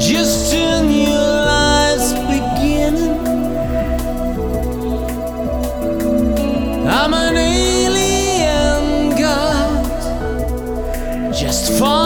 just in your life's beginning. I'm an alien god, just for